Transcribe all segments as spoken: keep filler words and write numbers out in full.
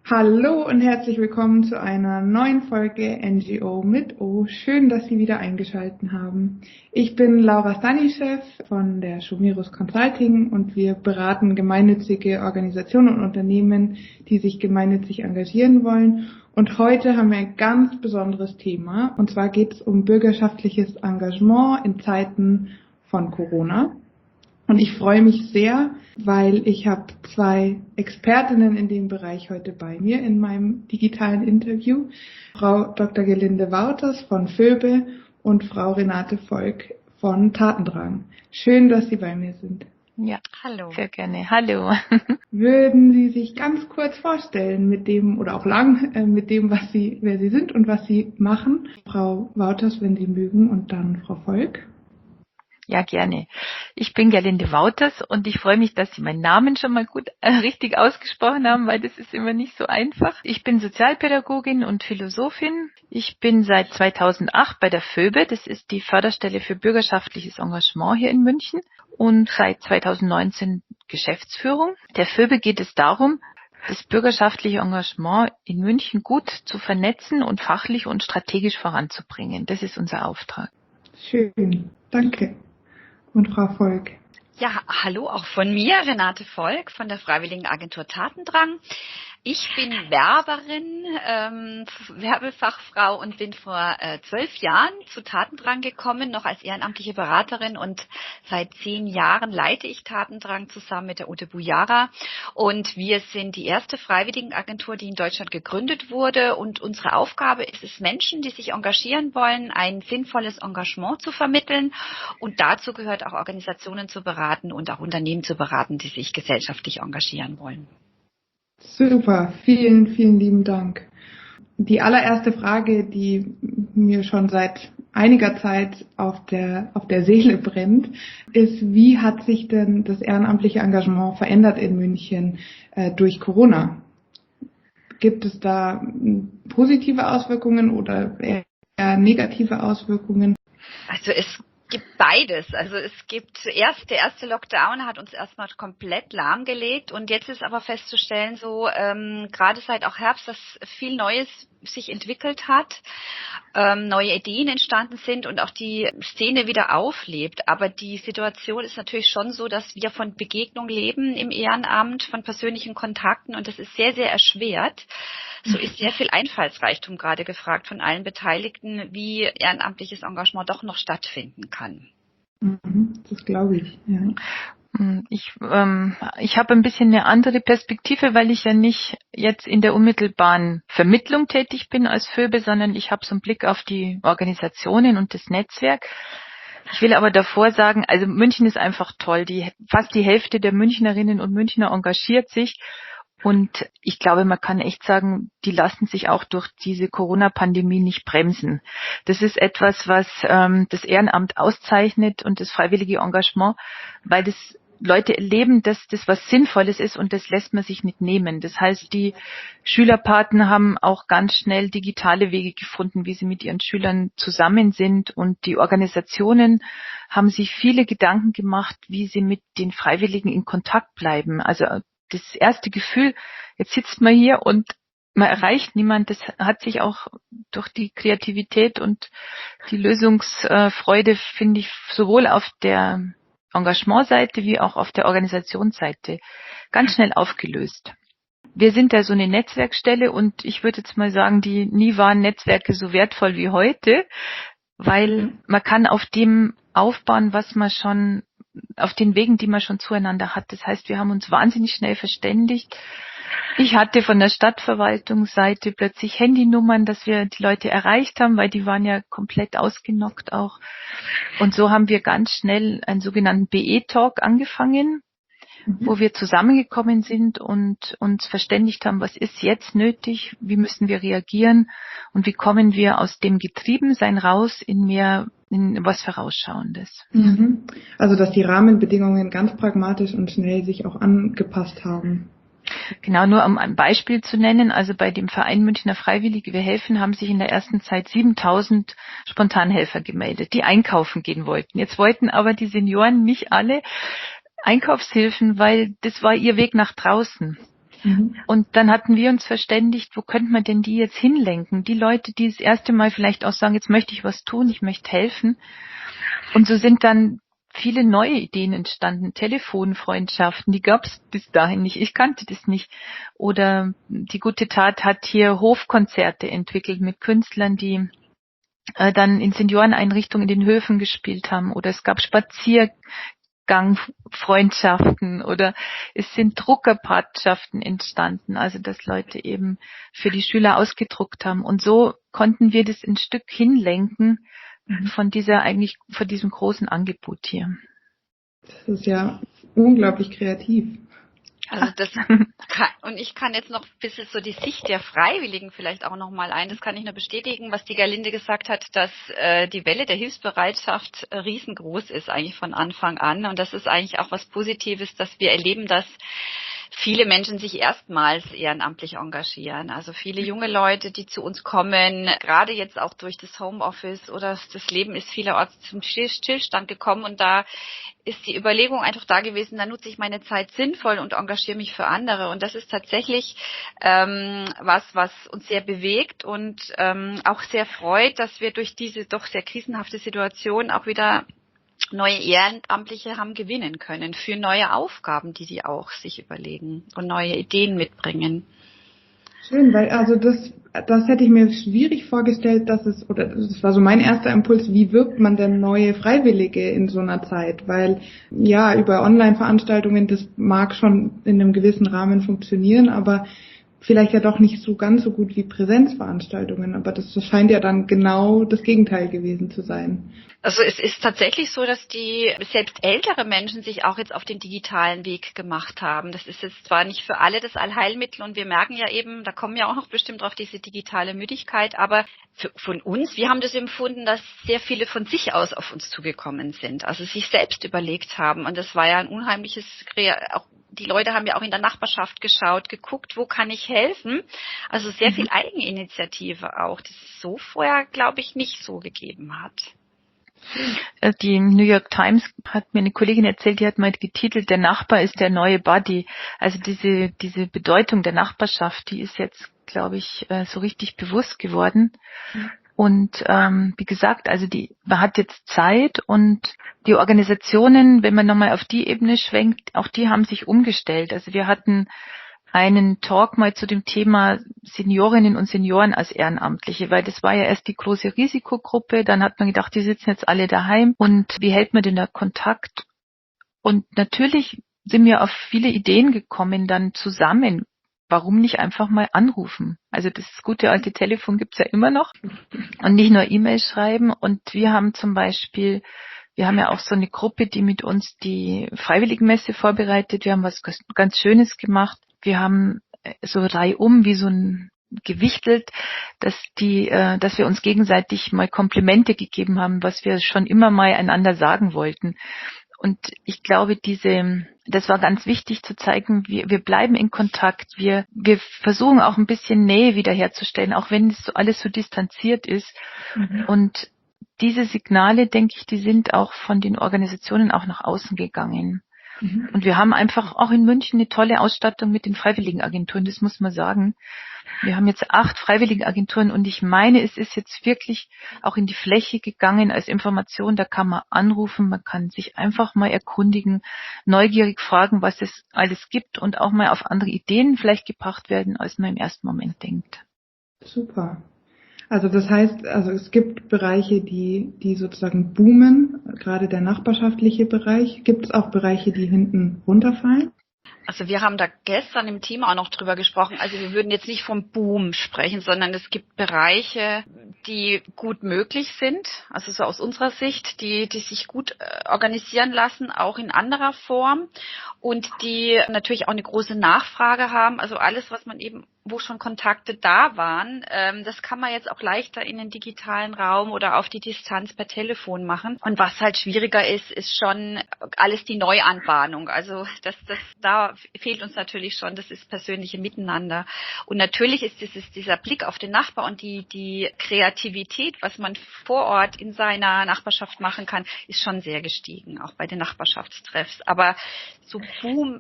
Hallo und herzlich willkommen zu einer neuen Folge N G O mit O. Schön, dass Sie wieder eingeschaltet haben. Ich bin Laura Stanischew von der Schumirus Consulting und wir beraten gemeinnützige Organisationen und Unternehmen, die sich gemeinnützig engagieren wollen. Und heute haben wir ein ganz besonderes Thema, und zwar geht es um bürgerschaftliches Engagement in Zeiten von Corona. Und ich freue mich sehr, weil ich habe zwei Expertinnen in dem Bereich heute bei mir in meinem digitalen Interview. Frau Doktor Gelinde Wouters von Phoebe und Frau Renate Volk von Tatendrang. Schön, dass Sie bei mir sind. Ja, hallo. Sehr gerne. Hallo. Würden Sie sich ganz kurz vorstellen mit dem, oder auch lang, äh, mit dem, was Sie, wer Sie sind und was Sie machen? Frau Wouters, wenn Sie mögen, und dann Frau Volk. Ja, gerne. Ich bin Gerlinde Wouters und ich freue mich, dass Sie meinen Namen schon mal gut äh, richtig ausgesprochen haben, weil das ist immer nicht so einfach. Ich bin Sozialpädagogin und Philosophin. Ich bin seit zweitausendacht bei der Phoebe, das ist die Förderstelle für bürgerschaftliches Engagement hier in München, und seit zweitausendneunzehn Geschäftsführung. Der Phoebe geht es darum, das bürgerschaftliche Engagement in München gut zu vernetzen und fachlich und strategisch voranzubringen. Das ist unser Auftrag. Schön, danke. Und Frau Volk. Ja, hallo auch von mir, Renate Volk von der Freiwilligenagentur Tatendrang. Ich bin Werberin, ähm, Werbefachfrau und bin vor äh, zwölf Jahren zu Tatendrang gekommen, noch als ehrenamtliche Beraterin, und seit zehn Jahren leite ich Tatendrang zusammen mit der Ute Bujara, und wir sind die erste Freiwilligenagentur, die in Deutschland gegründet wurde, und unsere Aufgabe ist es, Menschen, die sich engagieren wollen, ein sinnvolles Engagement zu vermitteln, und dazu gehört auch Organisationen zu beraten und auch Unternehmen zu beraten, die sich gesellschaftlich engagieren wollen. Super, vielen, vielen lieben Dank. Die allererste Frage, die mir schon seit einiger Zeit auf der, auf der Seele brennt, ist, wie hat sich denn das ehrenamtliche Engagement verändert in München äh, durch Corona? Gibt es da positive Auswirkungen oder eher negative Auswirkungen? Also es gibt beides. Also es gibt erst, der erste Lockdown hat uns erstmal komplett lahmgelegt, und jetzt ist aber festzustellen, so ähm, gerade seit auch Herbst, dass viel Neues sich entwickelt hat, ähm, neue Ideen entstanden sind und auch die Szene wieder auflebt. Aber die Situation ist natürlich schon so, dass wir von Begegnung leben im Ehrenamt, von persönlichen Kontakten, und das ist sehr, sehr erschwert. So ist sehr viel Einfallsreichtum gerade gefragt von allen Beteiligten, wie ehrenamtliches Engagement doch noch stattfinden kann. Das glaube ich, ja. Ich, ähm, ich habe ein bisschen eine andere Perspektive, weil ich ja nicht jetzt in der unmittelbaren Vermittlung tätig bin als Phoebe, sondern ich habe so einen Blick auf die Organisationen und das Netzwerk. Ich will aber davor sagen, also München ist einfach toll. Die, fast die Hälfte der Münchnerinnen und Münchner engagiert sich. Und ich glaube, man kann echt sagen, die lassen sich auch durch diese Corona-Pandemie nicht bremsen. Das ist etwas, was ähm, das Ehrenamt auszeichnet und das freiwillige Engagement, weil das Leute erleben, dass das was Sinnvolles ist, und das lässt man sich nicht nehmen. Das heißt, die Schülerpaten haben auch ganz schnell digitale Wege gefunden, wie sie mit ihren Schülern zusammen sind, und die Organisationen haben sich viele Gedanken gemacht, wie sie mit den Freiwilligen in Kontakt bleiben. Also das erste Gefühl, jetzt sitzt man hier und man erreicht niemand, das hat sich auch durch die Kreativität und die Lösungsfreude, finde ich, sowohl auf der Engagementseite wie auch auf der Organisationsseite ganz schnell aufgelöst. Wir sind da so eine Netzwerkstelle, und ich würde jetzt mal sagen, die nie waren Netzwerke so wertvoll wie heute, weil man kann auf dem aufbauen, was man schon, auf den Wegen, die man schon zueinander hat. Das heißt, wir haben uns wahnsinnig schnell verständigt. Ich hatte von der Stadtverwaltungsseite plötzlich Handynummern, dass wir die Leute erreicht haben, weil die waren ja komplett ausgenockt auch. Und so haben wir ganz schnell einen sogenannten B E-Talk angefangen, mhm. wo wir zusammengekommen sind und uns verständigt haben, was ist jetzt nötig, wie müssen wir reagieren und wie kommen wir aus dem Getriebensein raus in mehr, in was Vorausschauendes. Mhm. Also, dass die Rahmenbedingungen ganz pragmatisch und schnell sich auch angepasst haben. Genau, nur um ein Beispiel zu nennen, also bei dem Verein Münchner Freiwillige Wir helfen haben sich in der ersten Zeit siebentausend Spontanhelfer gemeldet, die einkaufen gehen wollten. Jetzt wollten aber die Senioren nicht alle Einkaufshilfen, weil das war ihr Weg nach draußen. Mhm. Und dann hatten wir uns verständigt, wo könnte man denn die jetzt hinlenken? Die Leute, die das erste Mal vielleicht auch sagen, jetzt möchte ich was tun, ich möchte helfen. Und so sind dann viele neue Ideen entstanden. Telefonfreundschaften, die gab es bis dahin nicht. Ich kannte das nicht. Oder die Gute Tat hat hier Hofkonzerte entwickelt mit Künstlern, die äh, dann in Senioreneinrichtungen in den Höfen gespielt haben. Oder es gab Spaziergangfreundschaften oder es sind Druckerpartschaften entstanden. Also dass Leute eben für die Schüler ausgedruckt haben. Und so konnten wir das ein Stück hinlenken von dieser eigentlich, von diesem großen Angebot hier. Das ist ja unglaublich kreativ. Also das kann, und ich kann jetzt noch ein bisschen so die Sicht der Freiwilligen vielleicht auch nochmal ein. Das kann ich nur bestätigen, was die Gerlinde gesagt hat, dass äh, die Welle der Hilfsbereitschaft äh, riesengroß ist eigentlich von Anfang an. Und das ist eigentlich auch was Positives, dass wir erleben, dass viele Menschen sich erstmals ehrenamtlich engagieren. Also viele junge Leute, die zu uns kommen, gerade jetzt auch durch das Homeoffice oder das Leben ist vielerorts zum Stillstand gekommen und da ist die Überlegung einfach da gewesen, da nutze ich meine Zeit sinnvoll und engagiere mich für andere. Und das ist tatsächlich ähm, was, was uns sehr bewegt und ähm, auch sehr freut, dass wir durch diese doch sehr krisenhafte Situation auch wieder neue Ehrenamtliche haben gewinnen können für neue Aufgaben, die die auch sich überlegen und neue Ideen mitbringen. Schön, weil also das, das hätte ich mir schwierig vorgestellt, dass es, oder das war so mein erster Impuls, wie wirbt man denn neue Freiwillige in so einer Zeit? Weil ja, über Online-Veranstaltungen, das mag schon in einem gewissen Rahmen funktionieren, aber vielleicht ja doch nicht so ganz so gut wie Präsenzveranstaltungen. Aber das scheint ja dann genau das Gegenteil gewesen zu sein. Also es ist tatsächlich so, dass die selbst ältere Menschen sich auch jetzt auf den digitalen Weg gemacht haben. Das ist jetzt zwar nicht für alle das Allheilmittel und wir merken ja eben, da kommen ja auch noch bestimmt drauf diese digitale Müdigkeit, aber für, von uns, wir haben das empfunden, dass sehr viele von sich aus auf uns zugekommen sind, also sich selbst überlegt haben und das war ja ein unheimliches, auch die Leute haben ja auch in der Nachbarschaft geschaut, geguckt, wo kann ich helfen, also sehr viel Eigeninitiative auch, das es so vorher, glaube ich, nicht so gegeben hat. Die New York Times hat mir eine Kollegin erzählt, die hat mal getitelt, der Nachbar ist der neue Buddy. Also diese, diese Bedeutung der Nachbarschaft, die ist jetzt, glaube ich, so richtig bewusst geworden. Und ähm, wie gesagt, also die, man hat jetzt Zeit und die Organisationen, wenn man nochmal auf die Ebene schwenkt, auch die haben sich umgestellt. Also wir hatten einen Talk mal zu dem Thema Seniorinnen und Senioren als Ehrenamtliche, weil das war ja erst die große Risikogruppe, dann hat man gedacht, die sitzen jetzt alle daheim und wie hält man denn da Kontakt? Und natürlich sind wir auf viele Ideen gekommen, dann zusammen, warum nicht einfach mal anrufen? Also das gute alte Telefon gibt's ja immer noch und nicht nur E-Mail schreiben und wir haben zum Beispiel Wir haben ja auch so eine Gruppe, die mit uns die Freiwilligenmesse vorbereitet. Wir haben was ganz Schönes gemacht. Wir haben so reihum wie so ein gewichtelt, dass die, dass wir uns gegenseitig mal Komplimente gegeben haben, was wir schon immer mal einander sagen wollten. Und ich glaube, diese, das war ganz wichtig zu zeigen, wir, wir bleiben in Kontakt. Wir, wir versuchen auch ein bisschen Nähe wiederherzustellen, auch wenn es so alles so distanziert ist. Mhm. Und diese Signale, denke ich, die sind auch von den Organisationen auch nach außen gegangen. Mhm. Und wir haben einfach auch in München eine tolle Ausstattung mit den Freiwilligenagenturen, das muss man sagen. Wir haben jetzt acht Freiwilligenagenturen und ich meine, es ist jetzt wirklich auch in die Fläche gegangen als Information. Da kann man anrufen, man kann sich einfach mal erkundigen, neugierig fragen, was es alles gibt und auch mal auf andere Ideen vielleicht gebracht werden, als man im ersten Moment denkt. Super. Also das heißt, also es gibt Bereiche, die, die sozusagen boomen, gerade der nachbarschaftliche Bereich. Gibt es auch Bereiche, die hinten runterfallen? Also wir haben da gestern im Team auch noch drüber gesprochen. Also wir würden jetzt nicht vom Boom sprechen, sondern es gibt Bereiche, die gut möglich sind. Also so aus unserer Sicht, die, die sich gut organisieren lassen, auch in anderer Form und die natürlich auch eine große Nachfrage haben. Also alles, was man eben, wo schon Kontakte da waren, ähm, das kann man jetzt auch leichter in den digitalen Raum oder auf die Distanz per Telefon machen. Und was halt schwieriger ist, ist schon alles die Neuanbahnung. Also das, das, da fehlt uns natürlich schon, das ist persönliche Miteinander. Und natürlich ist dieses, dieser Blick auf den Nachbar und die, die Kreativität, was man vor Ort in seiner Nachbarschaft machen kann, ist schon sehr gestiegen, auch bei den Nachbarschaftstreffs. Aber so Boom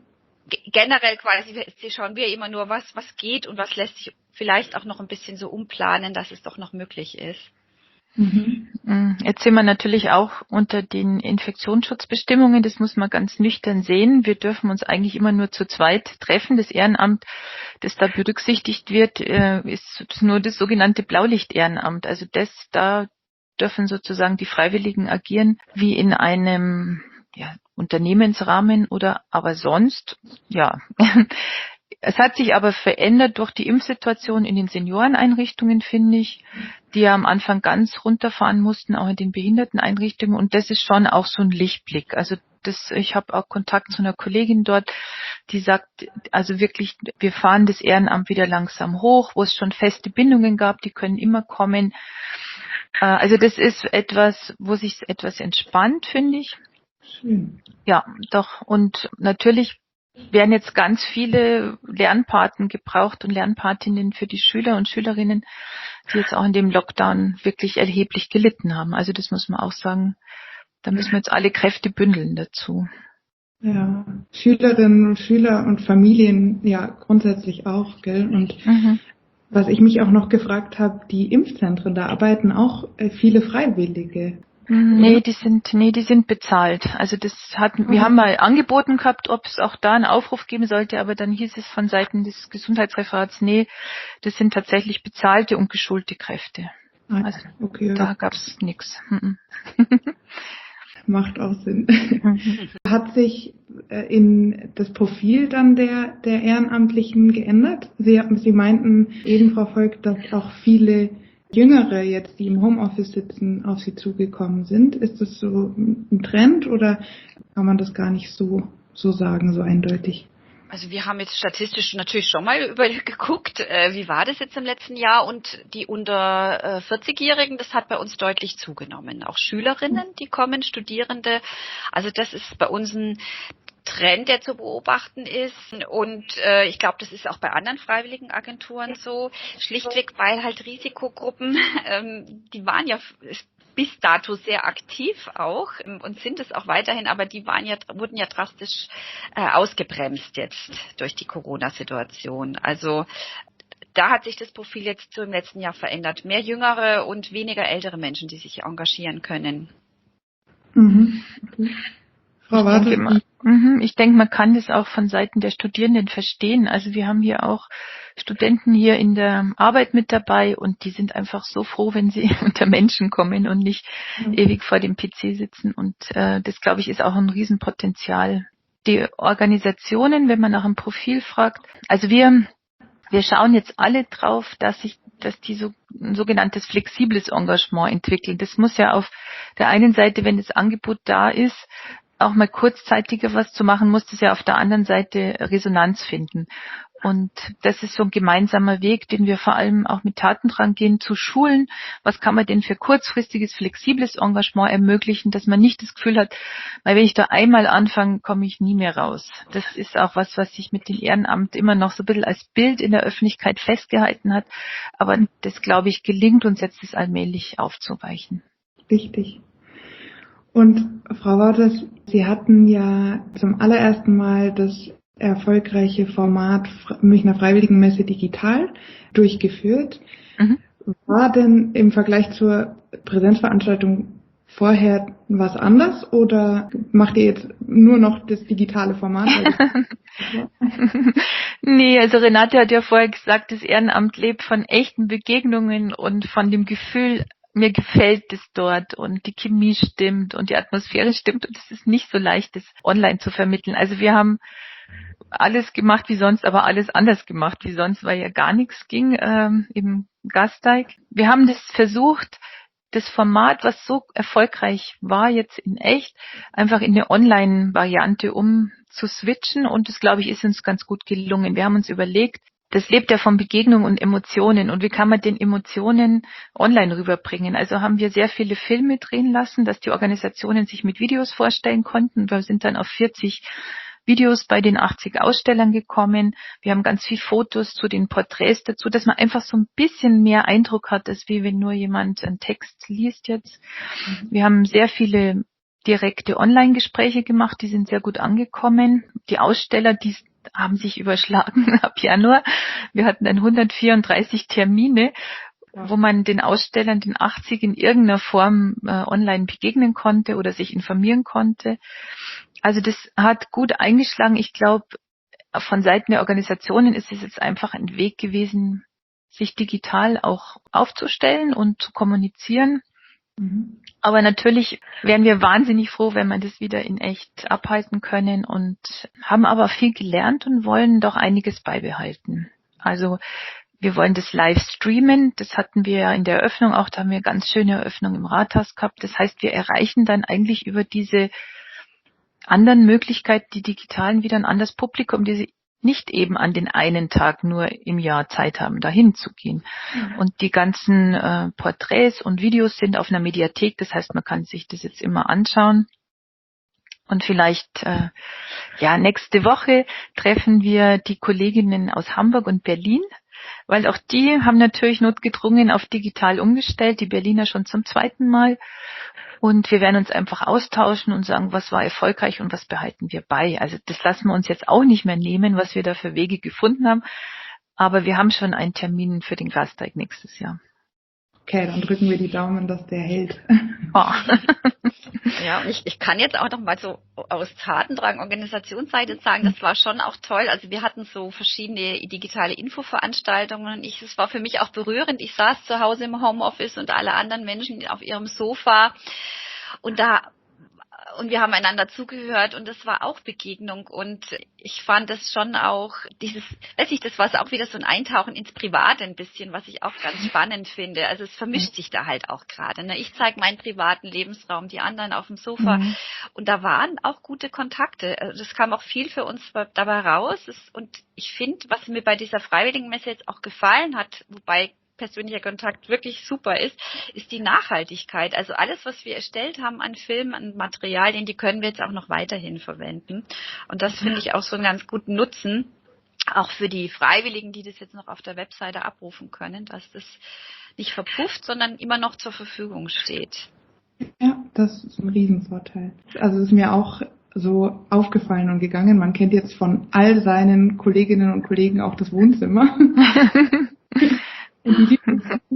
generell quasi schauen wir immer nur, was, was geht und was lässt sich vielleicht auch noch ein bisschen so umplanen, dass es doch noch möglich ist. Mhm. Jetzt sind wir natürlich auch unter den Infektionsschutzbestimmungen, das muss man ganz nüchtern sehen. Wir dürfen uns eigentlich immer nur zu zweit treffen. Das Ehrenamt, das da berücksichtigt wird, ist nur das sogenannte Blaulicht-Ehrenamt. Also das, da dürfen sozusagen die Freiwilligen agieren wie in einem ja, Unternehmensrahmen oder aber sonst, ja. Es hat sich aber verändert durch die Impfsituation in den Senioreneinrichtungen, finde ich, die ja am Anfang ganz runterfahren mussten, auch in den Behinderteneinrichtungen. Und das ist schon auch so ein Lichtblick. Also das, ich habe auch Kontakt zu einer Kollegin dort, die sagt, also wirklich, wir fahren das Ehrenamt wieder langsam hoch, wo es schon feste Bindungen gab, die können immer kommen. Also das ist etwas, wo sich etwas entspannt, finde ich. Schön. Ja, doch. Und natürlich werden jetzt ganz viele Lernpaten gebraucht und Lernpatinnen für die Schüler und Schülerinnen, die jetzt auch in dem Lockdown wirklich erheblich gelitten haben. Also das muss man auch sagen, da müssen wir jetzt alle Kräfte bündeln dazu. Ja, Schülerinnen und Schüler und Familien ja grundsätzlich auch, gell? Und mhm. was ich mich auch noch gefragt habe, die Impfzentren, da arbeiten auch viele Freiwillige. Nee, die sind, nee, die sind bezahlt. Also das hat, wir haben mal angeboten gehabt, ob es auch da einen Aufruf geben sollte, aber dann hieß es von Seiten des Gesundheitsreferats, nee, das sind tatsächlich bezahlte und geschulte Kräfte. Also okay, da gab es nichts. Macht auch Sinn. Hat sich in das Profil dann der, der Ehrenamtlichen geändert? Sie, Sie meinten eben, Frau Volk, dass auch viele Jüngere jetzt, die im Homeoffice sitzen, auf Sie zugekommen sind. Ist das so ein Trend oder kann man das gar nicht so, so sagen, so eindeutig? Also wir haben jetzt statistisch natürlich schon mal über geguckt, äh, wie war das jetzt im letzten Jahr, und die unter äh, vierzig-Jährigen, das hat bei uns deutlich zugenommen. Auch Schülerinnen, die kommen, Studierende. Also das ist bei uns ein Trend, der zu beobachten ist, und äh, ich glaube, das ist auch bei anderen Freiwilligenagenturen so, schlichtweg, weil halt Risikogruppen, ähm, die waren ja bis dato sehr aktiv auch und sind es auch weiterhin, aber die waren ja, wurden ja drastisch äh, ausgebremst jetzt durch die Corona-Situation. Also da hat sich das Profil jetzt so im letzten Jahr verändert. Mehr jüngere und weniger ältere Menschen, die sich engagieren können. Mhm. Okay. Frau Warte, ich denke, man, ich denke, man kann das auch von Seiten der Studierenden verstehen. Also wir haben hier auch Studenten hier in der Arbeit mit dabei und die sind einfach so froh, wenn sie unter Menschen kommen und nicht mhm. ewig vor dem P C sitzen. Und äh, das, glaube ich, ist auch ein Riesenpotenzial. Die Organisationen, wenn man nach einem Profil fragt, also wir, wir schauen jetzt alle drauf, dass sich dass die so ein sogenanntes flexibles Engagement entwickeln. Das muss ja auf der einen Seite, wenn das Angebot da ist, auch mal kurzzeitiger was zu machen, muss das ja auf der anderen Seite Resonanz finden. Und das ist so ein gemeinsamer Weg, den wir vor allem auch mit Tatendrang gehen, zu schulen. Was kann man denn für kurzfristiges, flexibles Engagement ermöglichen, dass man nicht das Gefühl hat, weil wenn ich da einmal anfange, komme ich nie mehr raus. Das ist auch was, was sich mit dem Ehrenamt immer noch so ein bisschen als Bild in der Öffentlichkeit festgehalten hat. Aber das, glaube ich, gelingt uns jetzt, das allmählich aufzuweichen. Richtig. Und Frau Wouters, Sie hatten ja zum allerersten Mal das erfolgreiche Format Münchner Freiwilligenmesse digital durchgeführt. Mhm. War denn im Vergleich zur Präsenzveranstaltung vorher was anders oder macht ihr jetzt nur noch das digitale Format? Nee, also Renate hat ja vorher gesagt, das Ehrenamt lebt von echten Begegnungen und von dem Gefühl, mir gefällt es dort und die Chemie stimmt und die Atmosphäre stimmt und es ist nicht so leicht, das online zu vermitteln. Also wir haben alles gemacht wie sonst, aber alles anders gemacht wie sonst, weil ja gar nichts ging ähm, im Gasteig. Wir haben das versucht, das Format, was so erfolgreich war jetzt in echt, einfach in eine Online-Variante umzuswitchen und das, glaube ich, ist uns ganz gut gelungen. Wir haben uns überlegt, das lebt ja von Begegnung und Emotionen. Und wie kann man den Emotionen online rüberbringen? Also haben wir sehr viele Filme drehen lassen, dass die Organisationen sich mit Videos vorstellen konnten. Wir sind dann auf vierzig Videos bei den achtzig Ausstellern gekommen. Wir haben ganz viel Fotos zu den Porträts dazu, dass man einfach so ein bisschen mehr Eindruck hat, als wie wenn nur jemand einen Text liest jetzt. Wir haben sehr viele direkte Online-Gespräche gemacht, die sind sehr gut angekommen. Die Aussteller, die haben sich überschlagen ab Januar. Wir hatten dann hundertvierunddreißig Termine, ja, wo man den Ausstellern, den achtzig, in irgendeiner Form äh, online begegnen konnte oder sich informieren konnte. Also das hat gut eingeschlagen. Ich glaube, von Seiten der Organisationen ist es jetzt einfach ein Weg gewesen, sich digital auch aufzustellen und zu kommunizieren. Mhm. Aber natürlich wären wir wahnsinnig froh, wenn wir das wieder in echt abhalten können, und haben aber viel gelernt und wollen doch einiges beibehalten. Also wir wollen das live streamen. Das hatten wir ja in der Eröffnung auch. Da haben wir eine ganz schöne Eröffnung im Rathaus gehabt. Das heißt, wir erreichen dann eigentlich über diese anderen Möglichkeiten, die digitalen, wieder ein anderes Publikum, die sie nicht eben an den einen Tag nur im Jahr Zeit haben, dahin zu gehen. Mhm. Und die ganzen äh, Porträts und Videos sind auf einer Mediathek. Das heißt, man kann sich das jetzt immer anschauen. Und vielleicht, äh, ja, nächste Woche treffen wir die Kolleginnen aus Hamburg und Berlin, weil auch die haben natürlich notgedrungen auf digital umgestellt, die Berliner schon zum zweiten Mal. Und wir werden uns einfach austauschen und sagen, was war erfolgreich und was behalten wir bei. Also das lassen wir uns jetzt auch nicht mehr nehmen, was wir da für Wege gefunden haben. Aber wir haben schon einen Termin für den Gasteig nächstes Jahr. Okay, dann drücken wir die Daumen, dass der hält. Oh. Ja, und ich, ich kann jetzt auch noch mal so aus Tatendrang-Organisationsseite sagen, das war schon auch toll. Also wir hatten so verschiedene digitale Infoveranstaltungen und ich, es war für mich auch berührend. Ich saß zu Hause im Homeoffice und alle anderen Menschen auf ihrem Sofa und da und wir haben einander zugehört und das war auch Begegnung und ich fand das schon auch dieses, weiß ich, das war auch wieder so ein Eintauchen ins Private ein bisschen, was ich auch ganz spannend finde. Also es vermischt sich da halt auch gerade. Ne? Ich zeige meinen privaten Lebensraum, die anderen auf dem Sofa mhm. und da waren auch gute Kontakte. Also das kam auch viel für uns dabei raus und ich finde, was mir bei dieser Freiwilligenmesse jetzt auch gefallen hat, wobei persönlicher Kontakt wirklich super ist, ist die Nachhaltigkeit. Also alles, was wir erstellt haben an Filmen, an Materialien, die können wir jetzt auch noch weiterhin verwenden. Und das finde ich auch so einen ganz guten Nutzen, auch für die Freiwilligen, die das jetzt noch auf der Webseite abrufen können, dass das nicht verpufft, sondern immer noch zur Verfügung steht. Ja, das ist ein Riesenvorteil. Also es ist mir auch so aufgefallen und gegangen. Man kennt jetzt von all seinen Kolleginnen und Kollegen auch das Wohnzimmer. Die Lieblingssachen.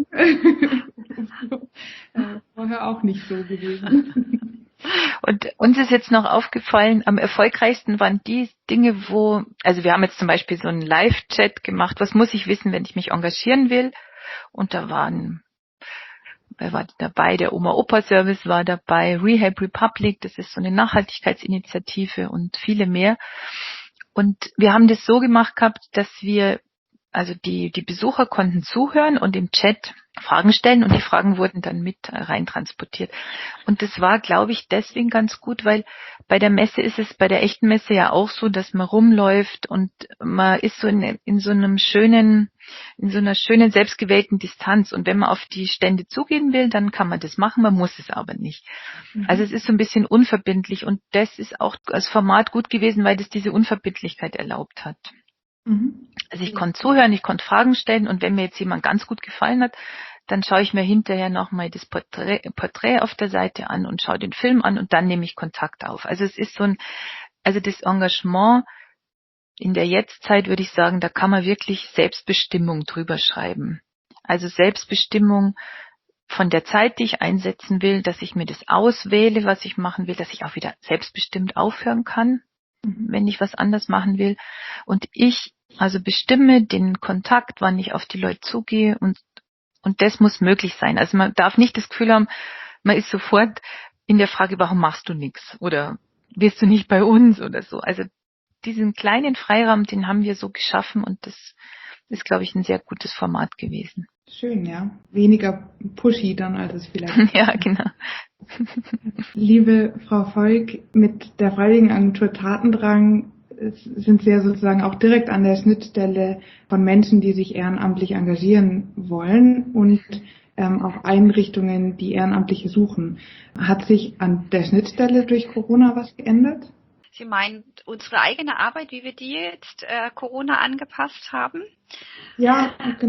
äh, vorher auch nicht so gewesen. Und uns ist jetzt noch aufgefallen, am erfolgreichsten waren die Dinge, wo, also wir haben jetzt zum Beispiel so einen Live-Chat gemacht, was muss ich wissen, wenn ich mich engagieren will? Und da waren, wer war dabei? Der Oma-Opa-Service war dabei, Rehab Republic, das ist so eine Nachhaltigkeitsinitiative und viele mehr. Und wir haben das so gemacht gehabt, dass wir Also die, die Besucher konnten zuhören und im Chat Fragen stellen und die Fragen wurden dann mit reintransportiert. Und das war, glaube ich, deswegen ganz gut, weil bei der Messe ist es, bei der echten Messe ja auch so, dass man rumläuft und man ist so in, in so einem schönen, in so einer schönen selbstgewählten Distanz. Und wenn man auf die Stände zugehen will, dann kann man das machen, man muss es aber nicht. Mhm. Also es ist so ein bisschen unverbindlich und das ist auch als Format gut gewesen, weil das diese Unverbindlichkeit erlaubt hat. Also ich konnte zuhören, ich konnte Fragen stellen und wenn mir jetzt jemand ganz gut gefallen hat, dann schaue ich mir hinterher nochmal das Porträt, Porträt auf der Seite an und schaue den Film an und dann nehme ich Kontakt auf. Also es ist so ein, also das Engagement in der Jetztzeit würde ich sagen, da kann man wirklich Selbstbestimmung drüber schreiben. Also Selbstbestimmung von der Zeit, die ich einsetzen will, dass ich mir das auswähle, was ich machen will, dass ich auch wieder selbstbestimmt aufhören kann, mhm. wenn ich was anders machen will. Und ich also bestimme den Kontakt, wann ich auf die Leute zugehe und und das muss möglich sein. Also man darf nicht das Gefühl haben, man ist sofort in der Frage, warum machst du nichts oder wirst du nicht bei uns oder so. Also diesen kleinen Freiraum, den haben wir so geschaffen und das ist, glaube ich, ein sehr gutes Format gewesen. Schön, ja. Weniger pushy dann, als es vielleicht ja, genau. Liebe Frau Volk, mit der Freiwilligenagentur Tatendrang sind Sie ja sozusagen auch direkt an der Schnittstelle von Menschen, die sich ehrenamtlich engagieren wollen und ähm, auch Einrichtungen, die Ehrenamtliche suchen. Hat sich an der Schnittstelle durch Corona was geändert? Sie meinen unsere eigene Arbeit, wie wir die jetzt äh, Corona angepasst haben? Ja, genau.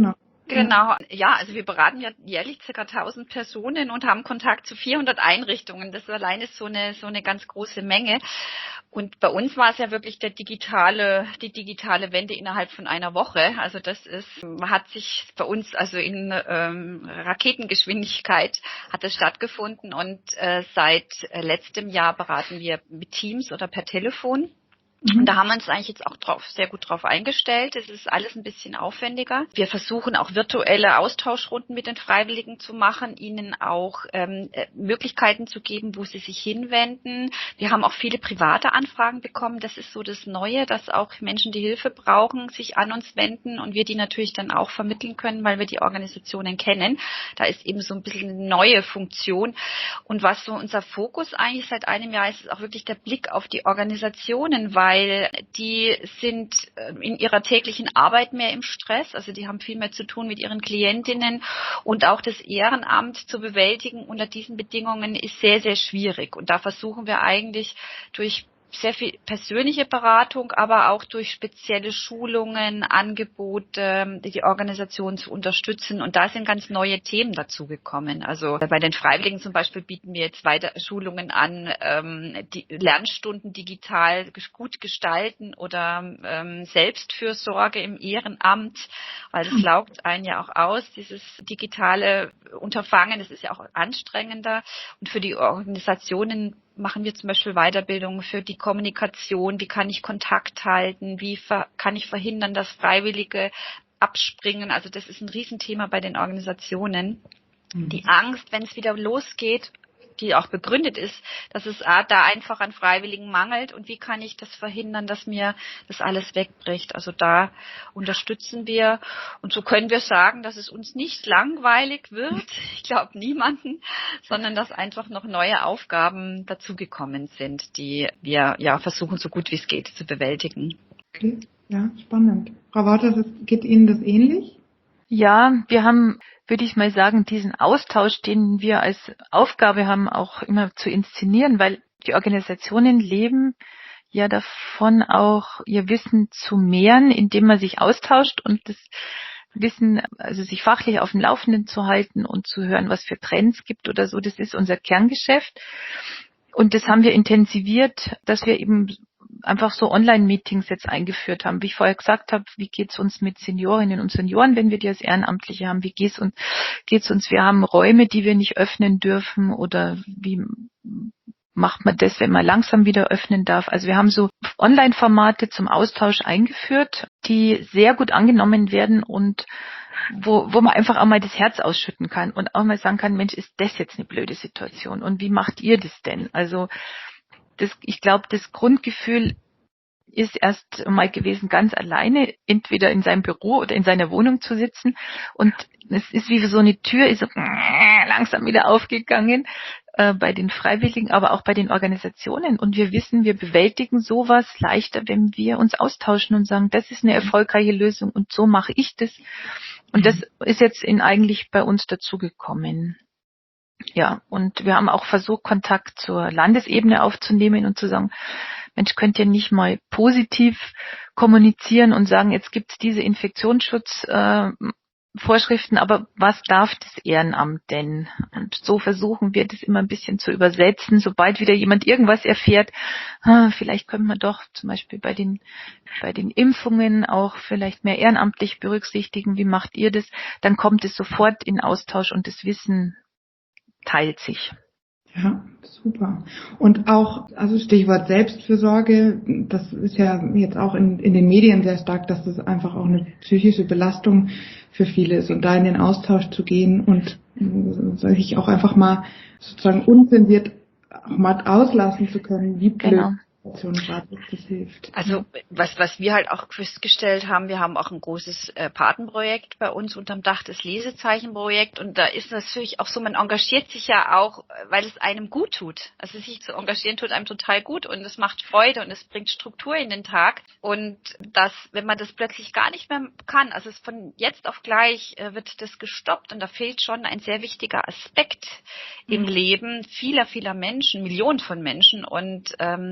Genau, ja, also wir beraten ja jährlich circa tausend Personen und haben Kontakt zu vierhundert Einrichtungen. Das allein ist so eine so eine ganz große Menge. Und bei uns war es ja wirklich der digitale, die digitale Wende innerhalb von einer Woche. Also das ist, hat sich bei uns also in ähm, Raketengeschwindigkeit hat es stattgefunden und äh, seit letztem Jahr beraten wir mit Teams oder per Telefon. Und da haben wir uns eigentlich jetzt auch drauf, sehr gut drauf eingestellt. Es ist alles ein bisschen aufwendiger. Wir versuchen auch virtuelle Austauschrunden mit den Freiwilligen zu machen, ihnen auch ähm, Möglichkeiten zu geben, wo sie sich hinwenden. Wir haben auch viele private Anfragen bekommen. Das ist so das Neue, dass auch Menschen, die Hilfe brauchen, sich an uns wenden und wir die natürlich dann auch vermitteln können, weil wir die Organisationen kennen. Da ist eben so ein bisschen eine neue Funktion. Und was so unser Fokus eigentlich seit einem Jahr ist, ist auch wirklich der Blick auf die Organisationen, weil weil die sind in ihrer täglichen Arbeit mehr im Stress, also die haben viel mehr zu tun mit ihren Klientinnen und auch das Ehrenamt zu bewältigen unter diesen Bedingungen ist sehr, sehr schwierig. Und da versuchen wir eigentlich durch sehr viel persönliche Beratung, aber auch durch spezielle Schulungen, Angebote, die Organisation zu unterstützen. Und da sind ganz neue Themen dazugekommen. Also bei den Freiwilligen zum Beispiel bieten wir jetzt weiter Schulungen an, ähm, die Lernstunden digital gut gestalten oder ähm, Selbstfürsorge im Ehrenamt, weil das laugt einen ja auch aus, dieses digitale Unterfangen. Das ist ja auch anstrengender. Und für die Organisationen machen wir zum Beispiel Weiterbildungen für die Kommunikation, wie kann ich Kontakt halten, wie ver- kann ich verhindern, dass Freiwillige abspringen. Also das ist ein Riesenthema bei den Organisationen. Mhm. Die Angst, wenn es wieder losgeht, die auch begründet ist, dass es da einfach an Freiwilligen mangelt und wie kann ich das verhindern, dass mir das alles wegbricht. Also da unterstützen wir und so können wir sagen, dass es uns nicht langweilig wird, ich glaube niemanden, sondern dass einfach noch neue Aufgaben dazugekommen sind, die wir ja versuchen, so gut wie es geht, zu bewältigen. Okay, ja, spannend. Frau Wouters, geht Ihnen das ähnlich? Ja, wir haben, würde ich mal sagen, diesen Austausch, den wir als Aufgabe haben, auch immer zu inszenieren, weil die Organisationen leben ja davon, auch ihr Wissen zu mehren, indem man sich austauscht und das Wissen, also sich fachlich auf dem Laufenden zu halten und zu hören, was für Trends gibt oder so. Das ist unser Kerngeschäft. Und das haben wir intensiviert, dass wir eben einfach so Online-Meetings jetzt eingeführt haben. Wie ich vorher gesagt habe, wie geht's uns mit Seniorinnen und Senioren, wenn wir die als Ehrenamtliche haben? Wie geht's uns? Geht's uns? Wir haben Räume, die wir nicht öffnen dürfen oder wie macht man das, wenn man langsam wieder öffnen darf? Also wir haben so Online-Formate zum Austausch eingeführt, die sehr gut angenommen werden und wo, wo man einfach auch mal das Herz ausschütten kann und auch mal sagen kann, Mensch, ist das jetzt eine blöde Situation? Und wie macht ihr das denn? Also das, ich glaube, das Grundgefühl ist erst mal gewesen, ganz alleine, entweder in seinem Büro oder in seiner Wohnung zu sitzen. Und es ist wie so eine Tür, ist so langsam wieder aufgegangen äh, bei den Freiwilligen, aber auch bei den Organisationen. Und wir wissen, wir bewältigen sowas leichter, wenn wir uns austauschen und sagen, das ist eine erfolgreiche Lösung und so mache ich das. Und das ist jetzt in eigentlich bei uns dazugekommen. Ja, und wir haben auch versucht, Kontakt zur Landesebene aufzunehmen und zu sagen, Mensch, könnt ihr nicht mal positiv kommunizieren und sagen, jetzt gibt's diese Infektionsschutzvorschriften, äh, aber was darf das Ehrenamt denn? Und so versuchen wir das immer ein bisschen zu übersetzen, sobald wieder jemand irgendwas erfährt, ah, vielleicht können wir doch zum Beispiel bei den bei den Impfungen auch vielleicht mehr ehrenamtlich berücksichtigen, wie macht ihr das? Dann kommt es sofort in Austausch und das Wissen teilt sich. Ja, super. Und auch, also Stichwort Selbstfürsorge, das ist ja jetzt auch in, in den Medien sehr stark, dass das einfach auch eine psychische Belastung für viele ist und da in den Austausch zu gehen und sich auch einfach mal sozusagen unzensiert auch mal auslassen zu können, wie blöd Genau. Gerade, das hilft. Also was was wir halt auch festgestellt haben, wir haben auch ein großes äh, Patenprojekt bei uns unterm Dach, das Lesezeichenprojekt, und da ist natürlich auch so, man engagiert sich ja auch, weil es einem gut tut. Also sich zu engagieren tut einem total gut und es macht Freude und es bringt Struktur in den Tag, und das, wenn man das plötzlich gar nicht mehr kann, also es von jetzt auf gleich äh, wird das gestoppt, und da fehlt schon ein sehr wichtiger Aspekt im Leben vieler, vieler Menschen, Millionen von Menschen, und ähm, das darf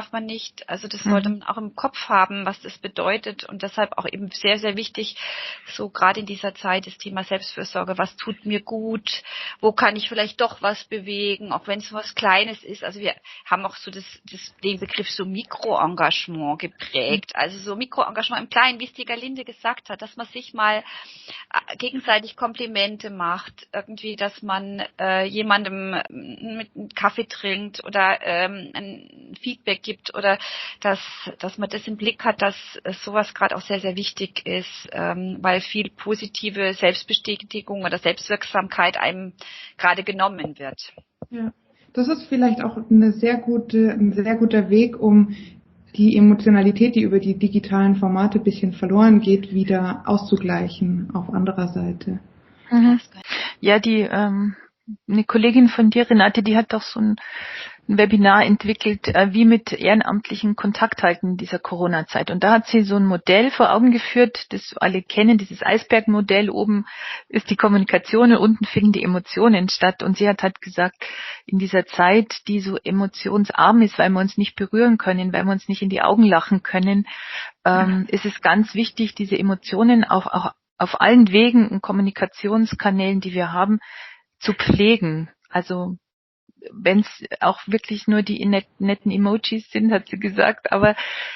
darf man nicht. Also das sollte man auch im Kopf haben, was das bedeutet und deshalb auch eben sehr, sehr wichtig, so gerade in dieser Zeit das Thema Selbstfürsorge, was tut mir gut, wo kann ich vielleicht doch was bewegen, auch wenn es was Kleines ist. Also wir haben auch so das, das, den Begriff so Mikroengagement geprägt, also so Mikroengagement im Kleinen, wie es die Galinde gesagt hat, dass man sich mal gegenseitig Komplimente macht, irgendwie, dass man äh, jemandem mit einem Kaffee trinkt oder ähm, ein Feedback gibt oder dass dass man das im Blick hat, dass äh, sowas gerade auch sehr, sehr wichtig ist, ähm, weil viel positive Selbstbestätigung oder Selbstwirksamkeit einem gerade genommen wird. Ja, das ist vielleicht auch eine sehr gute, ein sehr guter Weg, um die Emotionalität, die über die digitalen Formate ein bisschen verloren geht, wieder auszugleichen auf anderer Seite. Mhm. Ja, die ähm, eine Kollegin von dir, Renate, die hat doch so ein, ein Webinar entwickelt, äh, wie mit Ehrenamtlichen Kontakt halten in dieser Corona-Zeit. Und da hat sie so ein Modell vor Augen geführt, das alle kennen, dieses Eisbergmodell. Oben ist die Kommunikation und unten finden die Emotionen statt. Und sie hat halt gesagt, in dieser Zeit, die so emotionsarm ist, weil wir uns nicht berühren können, weil wir uns nicht in die Augen lachen können, ähm, ist es ganz wichtig, diese Emotionen auch, auch auf allen Wegen und Kommunikationskanälen, die wir haben, zu pflegen. Also wenn es auch wirklich nur die net, netten Emojis sind, hat sie gesagt, aber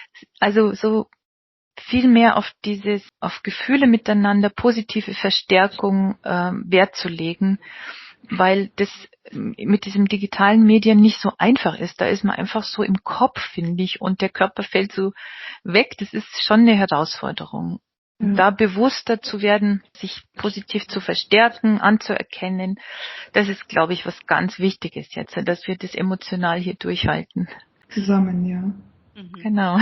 also so viel mehr auf dieses, auf Gefühle miteinander, positive Verstärkung äh, Wert zu legen, weil das mit diesem digitalen Medien nicht so einfach ist. Da ist man einfach so im Kopf, finde ich, und der Körper fällt so weg. Das ist schon eine Herausforderung. Ja. Da bewusster zu werden, sich positiv zu verstärken, anzuerkennen, das ist, glaube ich, was ganz Wichtiges jetzt, dass wir das emotional hier durchhalten. Zusammen, ja. Mhm. Genau.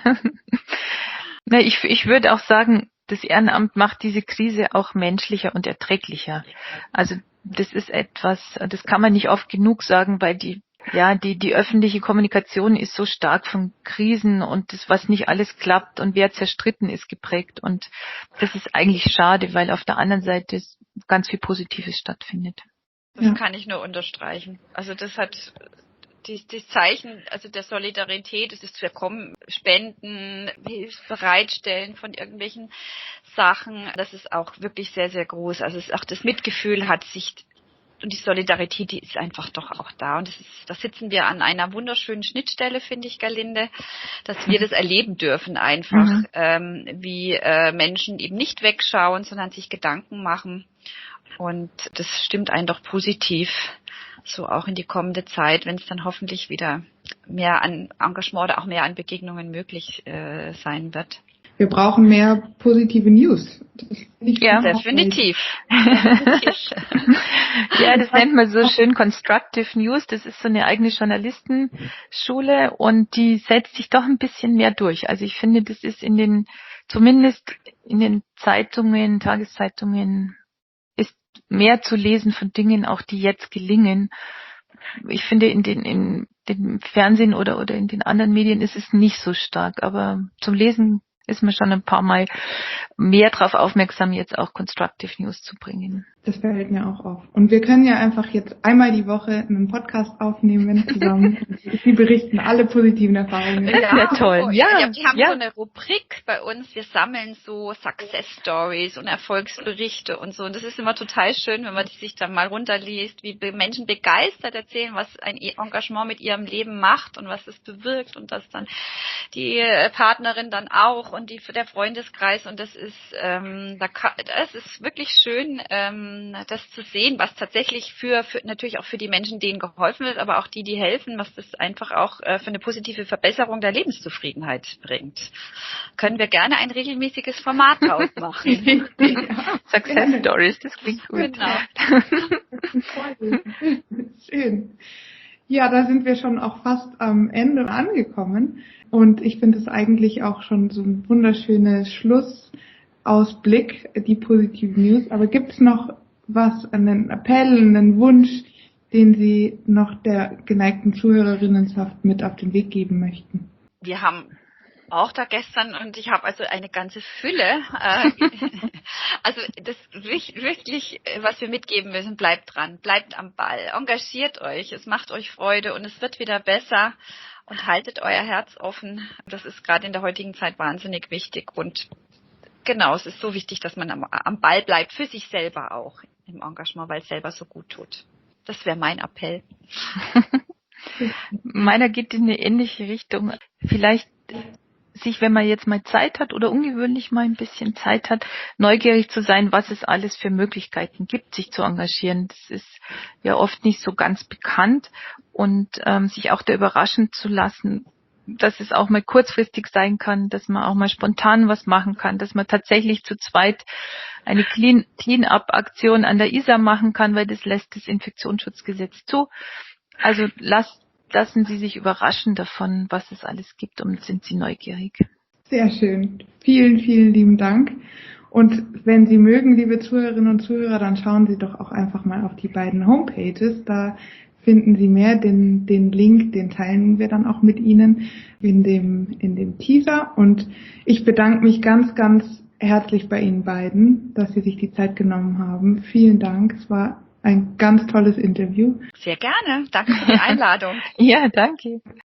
Na, ich, ich würde auch sagen, das Ehrenamt macht diese Krise auch menschlicher und erträglicher. Also das ist etwas, das kann man nicht oft genug sagen, weil die Ja, die, die öffentliche Kommunikation ist so stark von Krisen und das, was nicht alles klappt und wer zerstritten ist, geprägt. Und das ist eigentlich schade, weil auf der anderen Seite ganz viel Positives stattfindet. Das ja. kann ich nur unterstreichen. Also das hat die, die Zeichen, also der Solidarität, es ist zu kommen, Spenden, Hilfe bereitstellen von irgendwelchen Sachen, das ist auch wirklich sehr, sehr groß. Also es ist auch das Mitgefühl hat sich und die Solidarität, die ist einfach doch auch da. Und das ist, da sitzen wir an einer wunderschönen Schnittstelle, finde ich, Galinde, dass wir das erleben dürfen einfach, mhm. ähm, wie äh, Menschen eben nicht wegschauen, sondern sich Gedanken machen. Und das stimmt einen doch positiv, so auch in die kommende Zeit, wenn es dann hoffentlich wieder mehr an Engagement oder auch mehr an Begegnungen möglich äh, sein wird. Wir brauchen mehr positive News. Ja, definitiv. Ja, das nennt man so schön Constructive News. Das ist so eine eigene Journalistenschule und die setzt sich doch ein bisschen mehr durch. Also ich finde, das ist in den, zumindest in den Zeitungen, Tageszeitungen, ist mehr zu lesen von Dingen, auch die jetzt gelingen. Ich finde, in den, in dem Fernsehen oder, oder in den anderen Medien ist es nicht so stark, aber zum Lesen ist mir schon ein paar Mal mehr darauf aufmerksam, jetzt auch Constructive News zu bringen. Das fällt mir auch auf. Und wir können ja einfach jetzt einmal die Woche einen Podcast aufnehmen zusammen. Sie berichten alle positiven Erfahrungen. Das ja, wäre toll. Oh, ja, ja, wir haben ja. so eine Rubrik bei uns. Wir sammeln so Success Stories und Erfolgsberichte und so. Und das ist immer total schön, wenn man die sich dann mal runterliest, wie Menschen begeistert erzählen, was ein Engagement mit ihrem Leben macht und was es bewirkt und das dann die Partnerin dann auch und die der Freundeskreis. Und das ist, ähm, da kann, das ist wirklich schön, ähm, das zu sehen, was tatsächlich für, für natürlich auch für die Menschen, denen geholfen wird, aber auch die, die helfen, was das einfach auch äh, für eine positive Verbesserung der Lebenszufriedenheit bringt. Können wir gerne ein regelmäßiges Format draus machen. Ja, Success Stories, das klingt gut. Genau. Schön. Ja, da sind wir schon auch fast am Ende angekommen und ich finde es eigentlich auch schon so ein wunderschönes Schlussausblick, die positiven News. Aber gibt es noch was, einen Appell, einen Wunsch, den Sie noch der geneigten Zuhörerinnenschaft mit auf den Weg geben möchten? Wir haben auch da gestern und ich habe also eine ganze Fülle. Äh, also das wirklich, was wir mitgeben müssen, bleibt dran, bleibt am Ball, engagiert euch, es macht euch Freude und es wird wieder besser. und haltet euer Herz offen. Das ist gerade in der heutigen Zeit wahnsinnig wichtig. Und genau, es ist so wichtig, dass man am, am Ball bleibt, für sich selber auch im Engagement, weil es selber so gut tut. Das wäre mein Appell. Meiner geht in eine ähnliche Richtung. Vielleicht sich, wenn man jetzt mal Zeit hat oder ungewöhnlich mal ein bisschen Zeit hat, neugierig zu sein, was es alles für Möglichkeiten gibt, sich zu engagieren. Das ist ja oft nicht so ganz bekannt und ähm, sich auch da überraschen zu lassen, dass es auch mal kurzfristig sein kann, dass man auch mal spontan was machen kann, dass man tatsächlich zu zweit eine Clean, Clean-up-Aktion an der Isar machen kann, weil das lässt das Infektionsschutzgesetz zu. Also lasst Lassen Sie sich überraschen davon, was es alles gibt, und sind Sie neugierig. Sehr schön. Vielen, vielen lieben Dank. Und wenn Sie mögen, liebe Zuhörerinnen und Zuhörer, dann schauen Sie doch auch einfach mal auf die beiden Homepages. Da finden Sie mehr. Den, den Link, den teilen wir dann auch mit Ihnen in dem, in dem Teaser. Und ich bedanke mich ganz, ganz herzlich bei Ihnen beiden, dass Sie sich die Zeit genommen haben. Vielen Dank. Es war ein ganz tolles Interview. Sehr gerne. Danke für die Einladung. Ja, danke.